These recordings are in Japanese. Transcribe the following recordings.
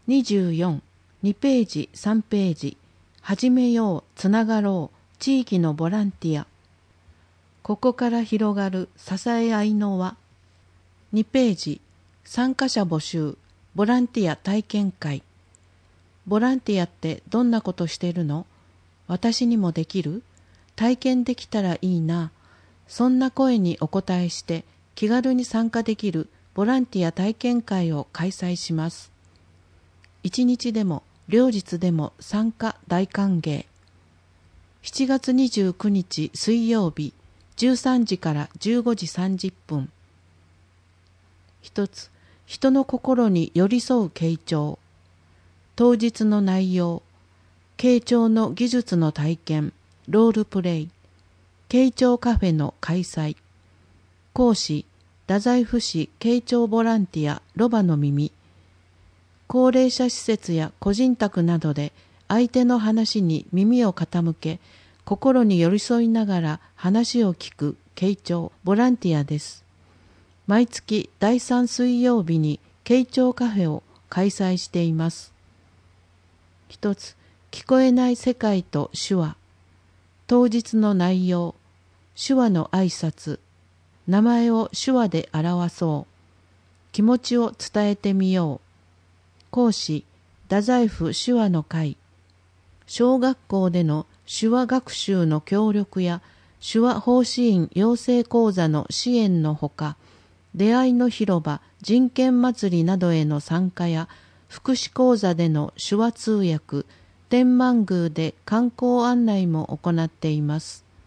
24、2ページ、3ページ。始めよう、つながろう、地域のボランティア。ここから広がる支え合いの輪。2ページ、参加者募集、ボランティア体験会。ボランティアってどんなことしてるの？私にもできる？体験できたらいいな。そんな声にお答えして気軽に参加できるボランティア体験会を開催します。1日でも両日でも参加大歓迎。7月29日水曜日13時から15時30分。一つ、人の心に寄り添う傾聴。当日の内容、傾聴の技術の体験、ロールプレイ、傾聴カフェの開催。講師、太宰府市傾聴ボランティアロバの耳。高齢者施設や個人宅などで相手の話に耳を傾け、心に寄り添いながら話を聞く傾聴ボランティアです。毎月第3水曜日に傾聴カフェを開催しています。一つ、聞こえない世界と手話。当日の内容、手話の挨拶、名前を手話で表そう。気持ちを伝えてみよう。講師、太宰府手話の会。小学校での手話学習の協力や手話奉仕員養成講座の支援のほか、出会いの広場人権祭りなどへの参加や福祉講座での手話通訳、天満宮で観光案内も行っています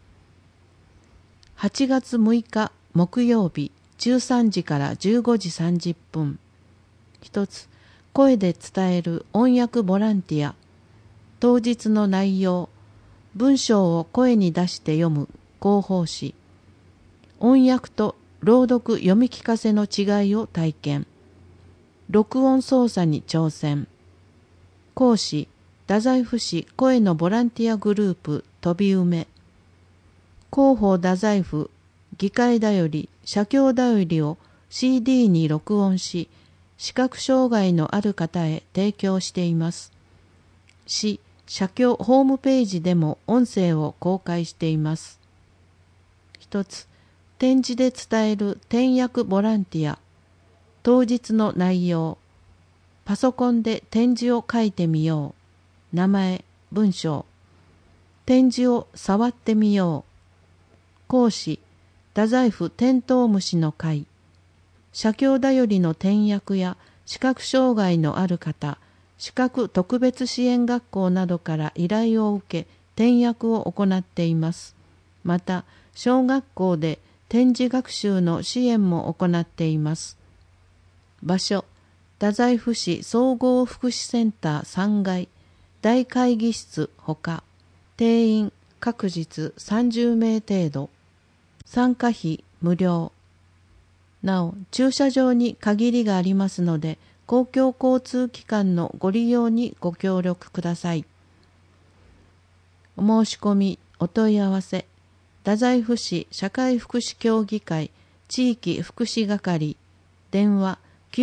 。8月6日木曜日13時から15時30分。一つ、声で伝える音訳ボランティア。当日の内容、文章を声に出して読む広報誌。音訳と朗読読み聞かせの違いを体験。録音操作に挑戦。講師、太宰府市声のボランティアグループ飛び梅。広報太宰府議会だより写経だよりを CD に録音し、視覚障害のある方へ提供しています。市写経ホームページでも音声を公開しています。一つ、点字で伝える点訳ボランティア。当日の内容、パソコンで点字を書いてみよう。名前、文章。点字を触ってみよう。講師、太宰府テントウムシの会。写経だよりの点訳や視覚障害のある方、視覚特別支援学校などから依頼を受け、点訳を行っています。また、小学校で点字学習の支援も行っています。場所、太宰府市総合福祉センター3階、大会議室ほか、定員各日30名程度。参加費無料。なお、駐車場に限りがありますので、公共交通機関のご利用にご協力ください。お申し込み、お問い合わせ、太宰府市社会福祉協議会地域福祉係、電話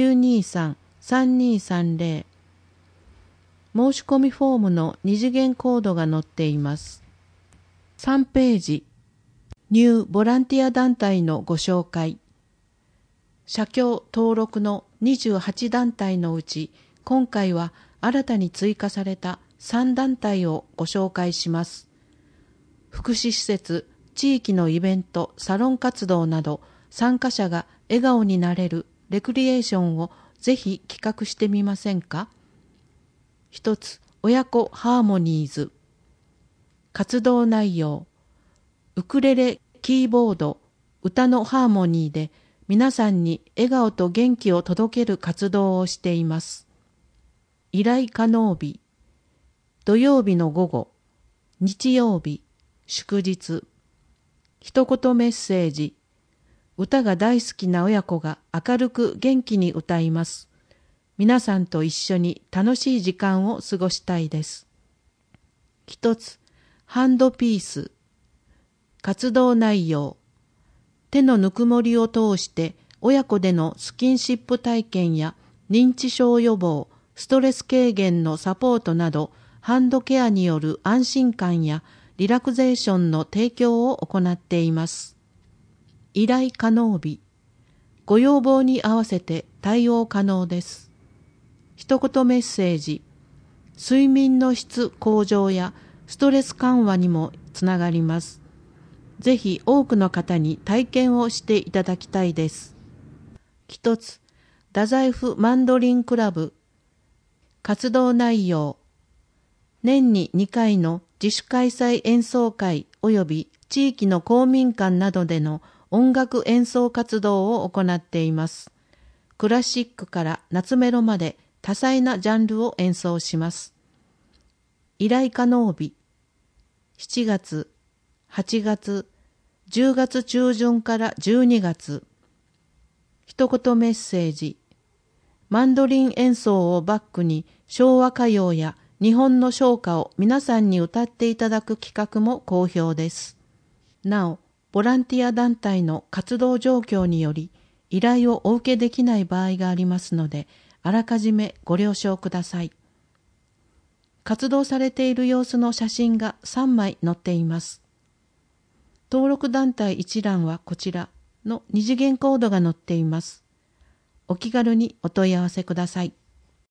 923-3230。申し込みフォームの二次元コードが載っています。3ページ、ニューボランティア団体のご紹介。写経登録の28団体のうち、今回は新たに追加された3団体をご紹介します。福祉施設、地域のイベント、サロン活動など、参加者が笑顔になれるレクリエーションをぜひ企画してみませんか？一つ、親子ハーモニーズ。活動内容、ウクレレ、キーボード、歌のハーモニーで皆さんに笑顔と元気を届ける活動をしています。依頼可能日、土曜日の午後、日曜日、祝日。一言メッセージ、歌が大好きな親子が明るく元気に歌います。皆さんと一緒に楽しい時間を過ごしたいです。一つ、ハンドピース。活動内容、手のぬくもりを通して親子でのスキンシップ体験や認知症予防、 ストレス軽減のサポートなど、ハンドケアによる安心感やリラクゼーションの提供を行っています。依頼可能日。ご要望に合わせて対応可能です。一言メッセージ。睡眠の質向上やストレス緩和にもつながります。ぜひ多くの方に体験をしていただきたいです。一つ、太宰府マンドリンクラブ。活動内容。年に2回の自主開催演奏会及び地域の公民館などでの音楽演奏活動を行っています。クラシックから夏メロまで多彩なジャンルを演奏します。依頼可能日。7月、8月、10月中旬から12月。一言メッセージ。マンドリン演奏をバックに昭和歌謡や日本の唱歌を皆さんに歌っていただく企画も好評です。なお、ボランティア団体の活動状況により依頼をお受けできない場合がありますので、あらかじめご了承ください。活動されている様子の写真が3枚載っています。登録団体一覧はこちらの二次元コードが載っています。お気軽にお問い合わせください。